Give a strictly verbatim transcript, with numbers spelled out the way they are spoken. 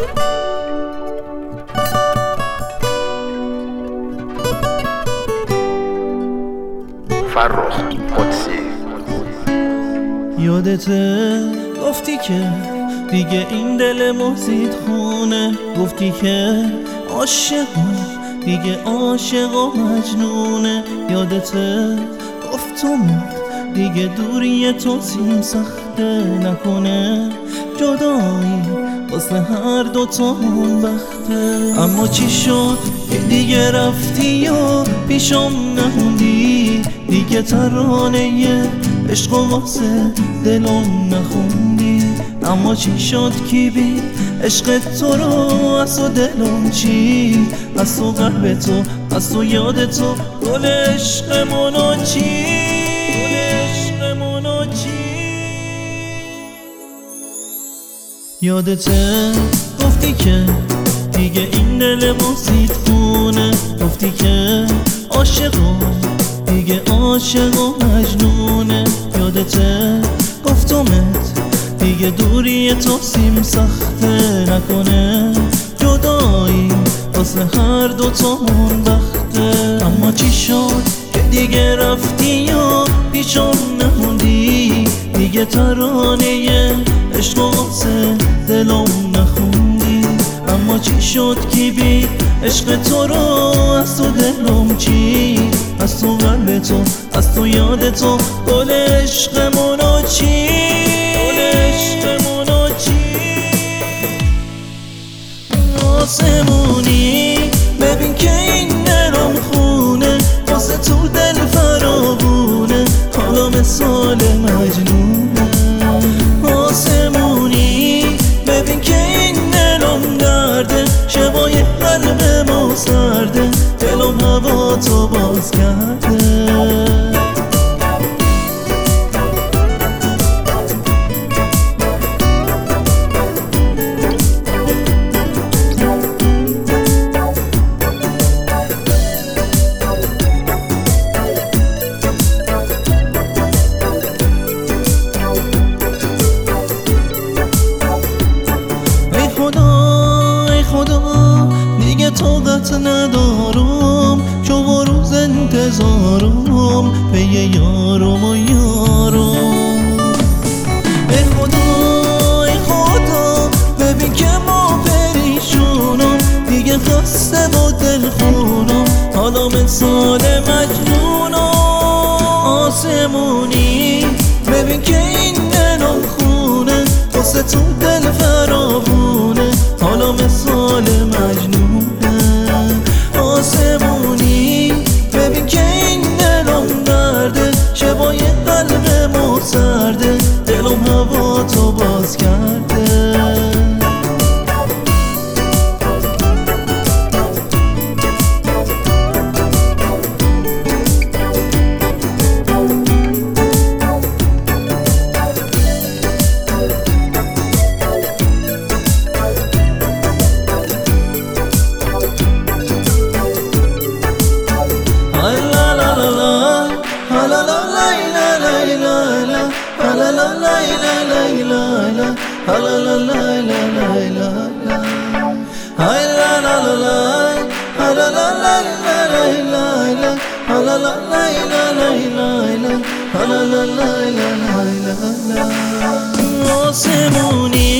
فرخ قدسی. یادته گفتی که دیگه این دل مزید خونه، گفتی که عاشقم دیگه عاشق و مجنونه. یادته گفتم دیگه دوری تو سیم سخته نکنه، جدایی واسه هر دوتامون بخته. اما چی شد که دیگه رفتی و پیشم نموندی، دیگه ترانه عشق و واسه دلم نخوندی. اما چی شد کی بی عشق تو رو از تو دلم چی، از تو قلب تو، از تو یاد تو، گل عشقمونو چی، گل عشقمونو چی. یادته گفتی که دیگه این دل مزید خونه، گفتی که عاشقم دیگه عاشق و مجنونه. یادته گفتمت دیگه دوری تو سیم سخته نکنه، جدایی واسه هر دوتامون بخته. اما چی شد که دیگه رفتی و پیشم نموندی، دیگه ترانه عشق واسه دلم نخوندی. اما چی شد کی بی عشق تو رو از تو دلم چی، از تو قلب تو، از تو یاد تو، گل عشقمونو چی، گل عشقمونو چی. آسمونی ببین که این دلم خونه، واسه تو دل فراوونه، حالا مثال مجنونه. آسمونی ببین که این دلم درده، شبای قلب ما سرده، دلم هوا تو باز کرده. دیگه طاقت ندارم شب روز انتظارم به یه یارم و یارم. ای خدا ای خدا ببین که ما پریشونم، دیگه خسته با دل خونم، حالا مثال مجنونم. آسمونی ببین که این دلم خونه، واسه تو دل فراوونه، حالا مثال مجنونه. آسمونی ببین که این دلم درده، شبای قلب ما سرده، دلم هوا تو باز کرده. آسمونی